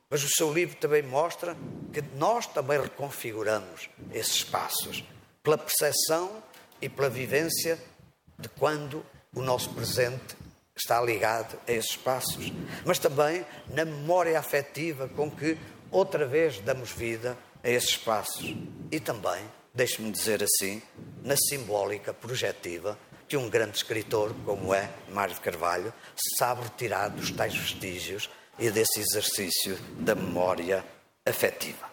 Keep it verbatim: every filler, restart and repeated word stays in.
Mas o seu livro também mostra que nós também reconfiguramos esses espaços pela percepção e pela vivência de quando o nosso presente está ligado a esses espaços, mas também na memória afetiva com que outra vez damos vida a esses espaços e também, deixe-me dizer assim, na simbólica projetiva que um grande escritor como é Mário de Carvalho sabe retirar dos tais vestígios e desse exercício da memória afetiva.